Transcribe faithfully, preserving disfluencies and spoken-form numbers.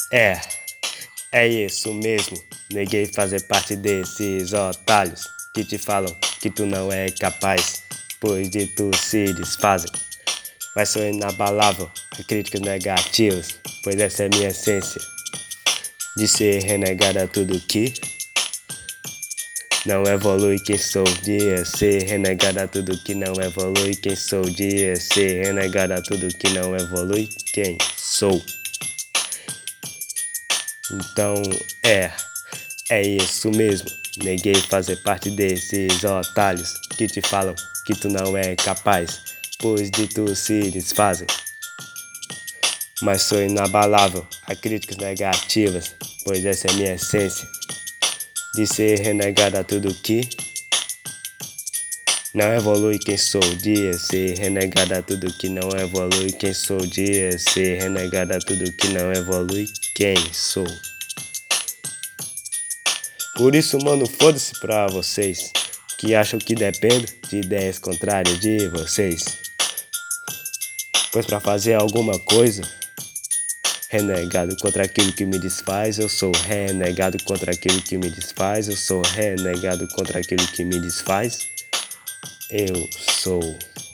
É, é isso mesmo. Neguei fazer parte desses otários que te falam que tu não é capaz, pois de tu se desfazem. Mas sou inabalável a críticas negativas, pois essa é minha essência, de ser renegado a tudo que não evolui quem sou, de ser renegado a tudo que não evolui quem sou, de ser renegado a tudo que não evolui quem sou. Então é, é isso mesmo. Neguei fazer parte desses otários que te falam que tu não é capaz, pois de tu se desfazem. Mas sou inabalável a críticas negativas, pois essa é minha essência, de ser renegado a tudo que não evolui quem sou, de ser renegado a tudo que não evolui quem sou, de ser renegado a tudo que não evolui quem sou. Por isso, mano, foda-se pra vocês que acham que dependo de ideias contrárias de vocês. Pois pra fazer alguma coisa, renegado contra aquilo que me desfaz, eu sou renegado contra aquilo que me desfaz, eu sou renegado contra aquilo que me desfaz, eu sou.